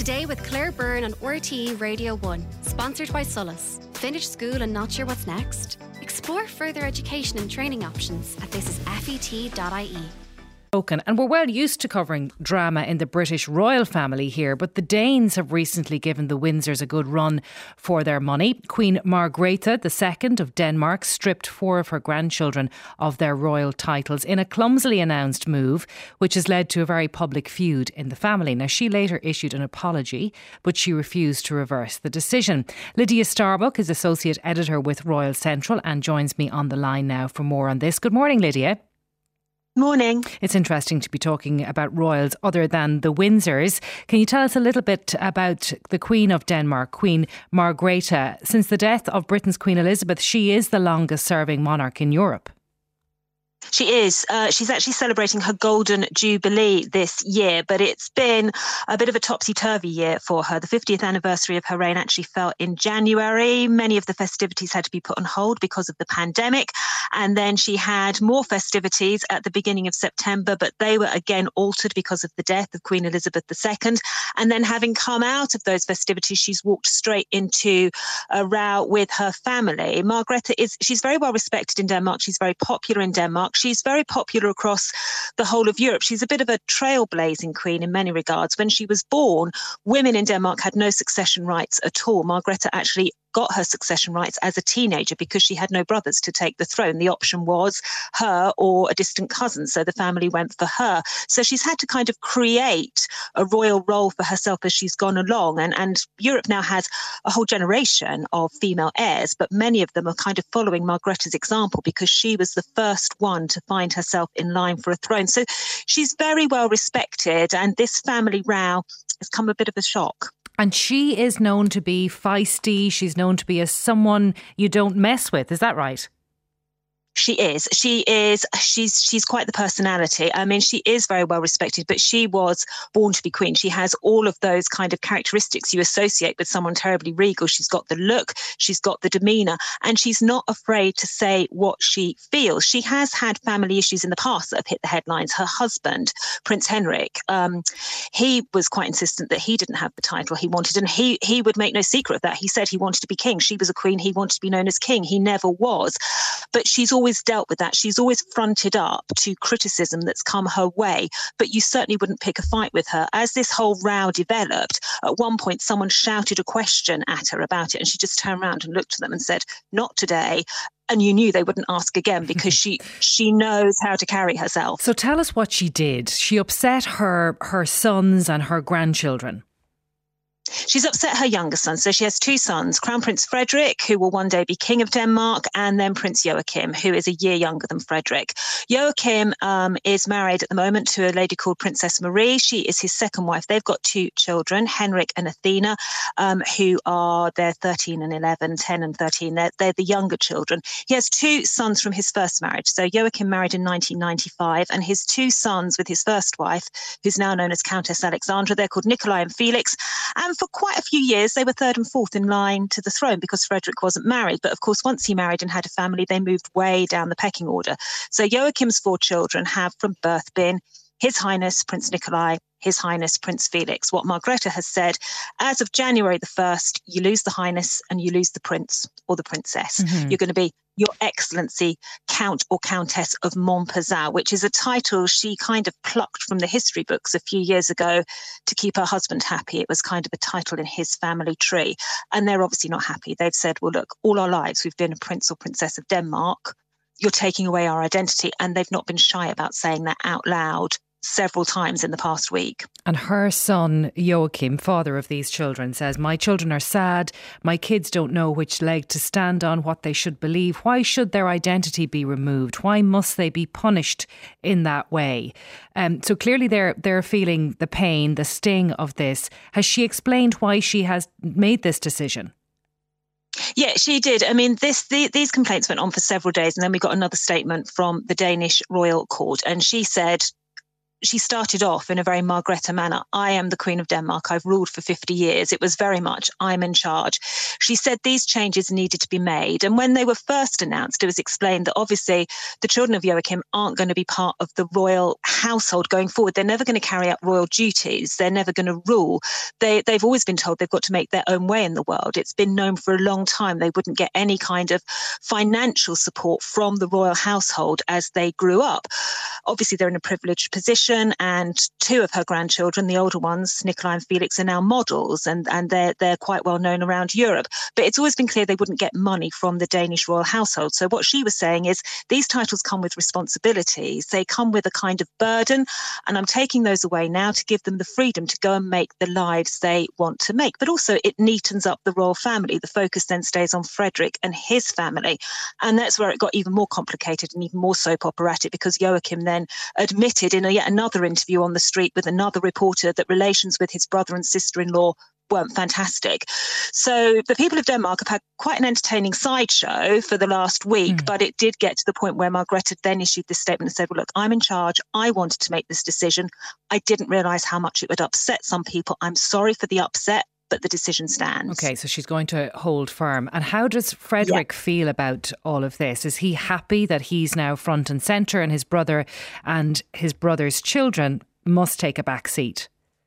Today with Claire Byrne on RTE Radio 1, sponsored by Solus. Finish school and not sure what's next? Explore further education and training options at thisisfet.ie. And we're well used to covering drama in the British royal family here, but the Danes have recently given the Windsors a good run for their money. Queen Margrethe II of Denmark stripped 4 of her grandchildren of their royal titles in a clumsily announced move, which has led to a very public feud in the family. Now, she later issued an apology, but she refused to reverse the decision. Lydia Starbuck is Associate Editor with Royal Central and joins me on the line now for more on this. Good morning, Lydia. Morning. It's interesting to be talking about royals other than the Windsors. Can you tell us a little bit about the Queen of Denmark, Queen Margrethe? Since the death of Britain's Queen Elizabeth, she is the longest serving monarch in Europe. She is. She's actually celebrating her Golden Jubilee this year, but it's been a bit of a topsy-turvy year for her. The 50th anniversary of her reign actually fell in January. Many of the festivities had to be put on hold because of the pandemic. And then she had more festivities at the beginning of September, but they were again altered because of the death of Queen Elizabeth II. And then having come out of those festivities, she's walked straight into a row with her family. Margrethe she's very well respected in Denmark. She's very popular in Denmark. She's very popular across the whole of Europe. She's a bit of a trailblazing queen in many regards. When she was born, women in Denmark had no succession rights at all. Margrethe actually got her succession rights as a teenager because she had no brothers to take the throne. The option was her or a distant cousin, so the family went for her. So she's had to kind of create a royal role for herself as she's gone along. And Europe now has a whole generation of female heirs, but many of them are kind of following Margrethe's example because she was the first one to find herself in line for a throne. So she's very well respected, and this family row has come a bit of a shock. And she is known to be feisty. She's known to be as someone you don't mess with. Is that right? She is. She's quite the personality. I mean, she is very well respected, but she was born to be queen. She has all of those kind of characteristics you associate with someone terribly regal. She's got the look, she's got the demeanour, and she's not afraid to say what she feels. She has had family issues in the past that have hit the headlines. Her husband, Prince Henrik, he was quite insistent that he didn't have the title he wanted, and he would make no secret of that. He said he wanted to be king. She was a queen. He wanted to be known as king. He never was. But she's always dealt with that. She's always fronted up to criticism that's come her way, but you certainly wouldn't pick a fight with her. As this whole row developed, at one point someone shouted a question at her about it, and she just turned around and looked at them and said, "Not today." And you knew they wouldn't ask again because she knows how to carry herself. So tell us what she did. She upset her sons and her grandchildren. She's upset her younger son. So she has 2 sons, Crown Prince Frederik, who will one day be King of Denmark, and then Prince Joachim, who is a year younger than Frederik. Joachim is married at the moment to a lady called Princess Marie. She is his second wife. They've got 2 children, Henrik and Athena, who are, they're 13 and 11, 10 and 13. They're the younger children. He has 2 sons from his first marriage. So Joachim married in 1995, and his 2 sons with his first wife, who's now known as Countess Alexandra, they're called Nikolai and Felix. And for quite a few years, they were 3rd and 4th in line to the throne because Frederik wasn't married. But of course, once he married and had a family, they moved way down the pecking order. So Joachim's 4 children have from birth been His Highness Prince Nikolai, His Highness Prince Felix. What Margrethe has said, as of January the 1st, you lose the Highness and you lose the Prince or the Princess. Mm-hmm. You're going to be Your Excellency Count or Countess of Montpezat, which is a title she kind of plucked from the history books a few years ago to keep her husband happy. It was kind of a title in his family tree. And they're obviously not happy. They've said, well, look, all our lives we've been a Prince or Princess of Denmark. You're taking away our identity. And they've not been shy about saying that out loud several times in the past week. And her son Joachim, father of these children, says, "My children are sad. My kids don't know which leg to stand on, what they should believe. Why should their identity be removed? Why must they be punished in that way?" So clearly they're feeling the pain, the sting of this. Has she explained why she has made this decision? Yeah, she did. I mean, these complaints went on for several days, and then we got another statement from the Danish Royal Court, and she said she started off in a very Margrethe manner. I am the Queen of Denmark. I've ruled for 50 years. It was very much, I'm in charge. She said these changes needed to be made. And when they were first announced, it was explained that obviously the children of Joachim aren't going to be part of the royal household going forward. They're never going to carry out royal duties. They're never going to rule. They've always been told they've got to make their own way in the world. It's been known for a long time they wouldn't get any kind of financial support from the royal household as they grew up. Obviously, they're in a privileged position, and two of her grandchildren, the older ones, Nikolai and Felix, are now models, and they're quite well known around Europe. But it's always been clear they wouldn't get money from the Danish royal household. So what she was saying is these titles come with responsibilities. They come with a kind of burden, and I'm taking those away now to give them the freedom to go and make the lives they want to make. But also it neatens up the royal family. The focus then stays on Frederick and his family. And that's where it got even more complicated and even more soap operatic, because Joachim then admitted in yet another interview on the street with another reporter that relations with his brother and sister-in-law weren't fantastic. So the people of Denmark have had quite an entertaining sideshow for the last week, but it did get to the point where Margrethe then issued this statement and said, well, look, I'm in charge. I wanted to make this decision. I didn't realise how much it would upset some people. I'm sorry for the upset, but the decision stands. Okay, so she's going to hold firm. And how does Frederick feel about all of this? Is he happy that he's now front and centre and his brother and his brother's children must take a back seat?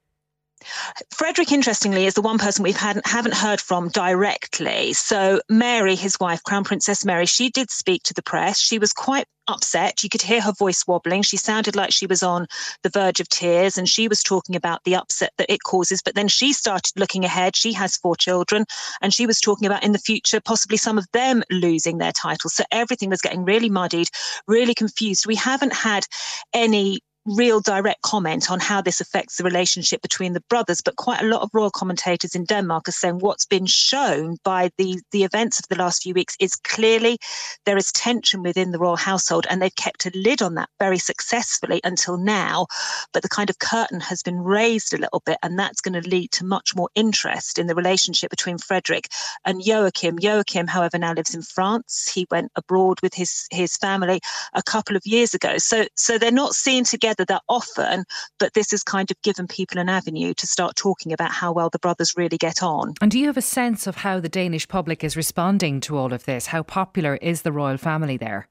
Frederick, interestingly, is the one person we haven't heard from directly. So Mary, his wife, Crown Princess Mary, she did speak to the press. She was quite upset. You could hear her voice wobbling. She sounded like she was on the verge of tears, and she was talking about the upset that it causes. But then she started looking ahead. She has 4 children, and she was talking about in the future, possibly some of them losing their titles. So everything was getting really muddied, really confused. We haven't had any real direct comment on how this affects the relationship between the brothers, but quite a lot of royal commentators in Denmark are saying what's been shown by the events of the last few weeks is clearly there is tension within the royal household, and they've kept a lid on that very successfully until now. But the kind of curtain has been raised a little bit, and that's going to lead to much more interest in the relationship between Frederick and Joachim. Joachim, however, now lives in France. He went abroad with his family a couple of years ago. So they're not seen together that often, but this has kind of given people an avenue to start talking about how well the brothers really get on. And do you have a sense of how the Danish public is responding to all of this? How popular is the royal family there?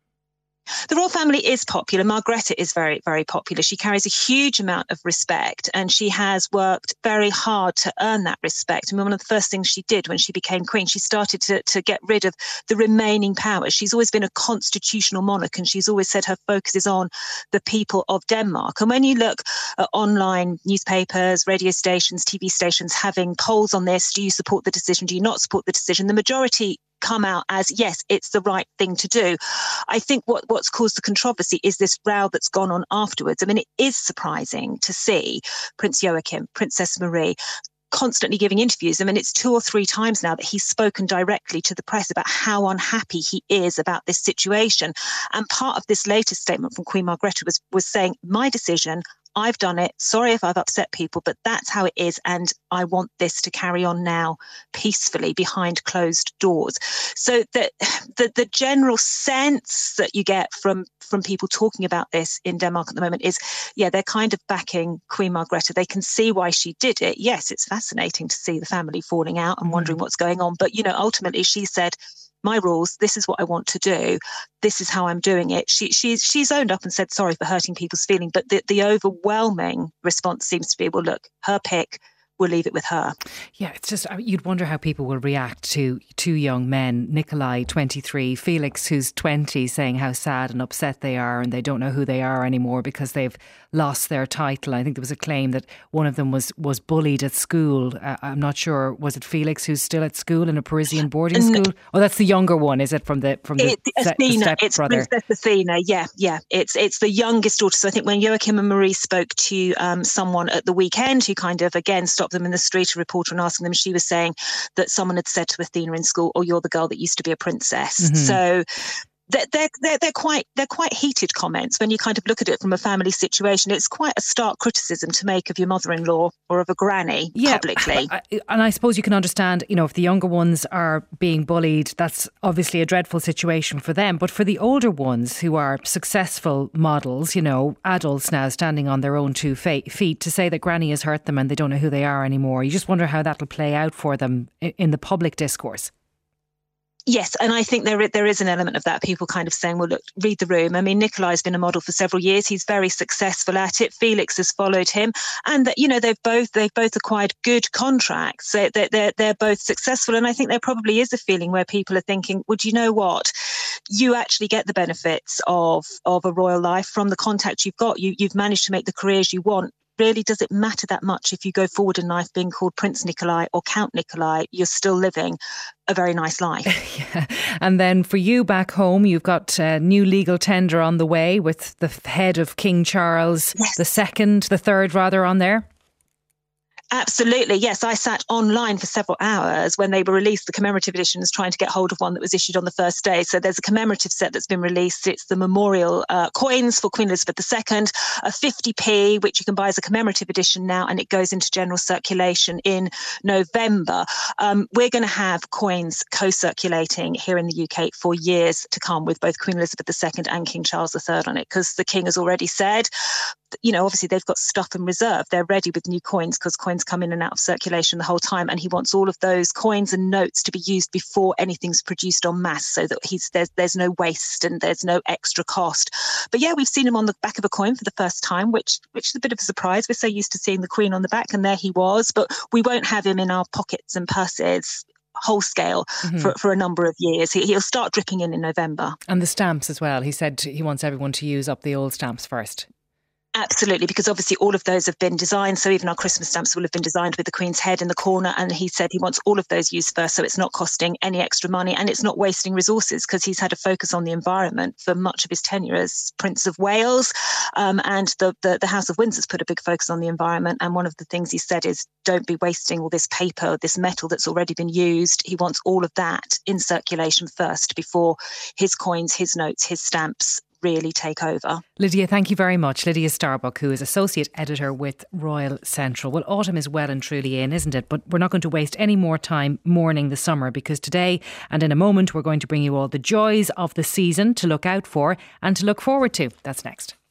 The royal family is popular. Margrethe is very, very popular. She carries a huge amount of respect, and she has worked very hard to earn that respect. I mean, one of the first things she did when she became queen, she started to get rid of the remaining powers. She's always been a constitutional monarch, and she's always said her focus is on the people of Denmark. And when you look at online newspapers, radio stations, TV stations having polls on this, do you support the decision? Do you not support the decision? The majority come out as, yes, it's the right thing to do. I think what's caused the controversy is this row that's gone on afterwards. I mean, it is surprising to see Prince Joachim, Princess Marie, constantly giving interviews. I mean, it's 2 or 3 times now that he's spoken directly to the press about how unhappy he is about this situation. And part of this latest statement from Queen Margrethe was saying, my decision, I've done it. Sorry if I've upset people, but that's how it is. And I want this to carry on now peacefully behind closed doors. So the general sense that you get from people talking about this in Denmark at the moment is, yeah, they're kind of backing Queen Margrethe. They can see why she did it. Yes, it's fascinating to see the family falling out and wondering what's going on. But, you know, ultimately she said, my rules, this is what I want to do. This is how I'm doing it. She's owned up and said sorry for hurting people's feelings, but the overwhelming response seems to be, well, look, her pick, we'll leave it with her. Yeah, it's just, you'd wonder how people will react to 2 young men, Nikolai, 23, Felix, who's 20, saying how sad and upset they are and they don't know who they are anymore because they've lost their title. I think there was a claim that one of them was bullied at school. I'm not sure, was it Felix who's still at school in a Parisian boarding school? Oh, that's the younger one, is it, from the Athena, it's brother? Princess Athena, yeah. It's the youngest daughter. So I think when Joachim and Marie spoke to someone at the weekend who kind of, again, stopped them in the street, a reporter, and asking them, she was saying that someone had said to Athena in school, oh, you're the girl that used to be a princess. Mm-hmm. So They're quite heated comments when you kind of look at it from a family situation. It's quite a stark criticism to make of your mother-in-law or of a granny publicly. And I suppose you can understand, if the younger ones are being bullied, that's obviously a dreadful situation for them. But for the older ones who are successful models, adults now standing on their own 2 feet, to say that granny has hurt them and they don't know who they are anymore, you just wonder how that'll play out for them in the public discourse. Yes, and I think there is an element of that. People kind of saying, well, look, read the room. I mean, Nikolai's been a model for several years. He's very successful at it. Felix has followed him. And, they've both acquired good contracts. They're both successful. And I think there probably is a feeling where people are thinking, well, do you know what? You actually get the benefits of a royal life from the contact you've got. You've managed to make the careers you want. Really, does it matter that much if you go forward in life being called Prince Nikolai or Count Nikolai? You're still living a very nice life. Yeah. And then for you back home, you've got a new legal tender on the way with the head of King Charles the third on there. Absolutely, yes. I sat online for several hours when they were released, the commemorative editions, trying to get hold of one that was issued on the first day. So there's a commemorative set that's been released. It's the memorial coins for Queen Elizabeth II, a 50p, which you can buy as a commemorative edition now, and it goes into general circulation in November. We're going to have coins co-circulating here in the UK for years to come with both Queen Elizabeth II and King Charles III on it, because the King has already said, obviously they've got stuff in reserve. They're ready with new coins because coins come in and out of circulation the whole time. And he wants all of those coins and notes to be used before anything's produced en masse, so that there's no waste and there's no extra cost. But yeah, we've seen him on the back of a coin for the first time, which is a bit of a surprise. We're so used to seeing the Queen on the back, and there he was. But we won't have him in our pockets and purses whole scale for a number of years. He'll start dripping in November. And the stamps as well. He said he wants everyone to use up the old stamps first. Absolutely, because obviously all of those have been designed. So even our Christmas stamps will have been designed with the Queen's head in the corner. And he said he wants all of those used first, so it's not costing any extra money and it's not wasting resources, because he's had a focus on the environment for much of his tenure as Prince of Wales. And the House of Windsor's put a big focus on the environment. And one of the things he said is, don't be wasting all this paper, this metal that's already been used. He wants all of that in circulation first before his coins, his notes, his stamps really take over. Lydia, thank you very much. Lydia Starbuck, who is Associate Editor with Royal Central. Well, autumn is well and truly in, isn't it? But we're not going to waste any more time mourning the summer, because today and in a moment we're going to bring you all the joys of the season to look out for and to look forward to. That's next.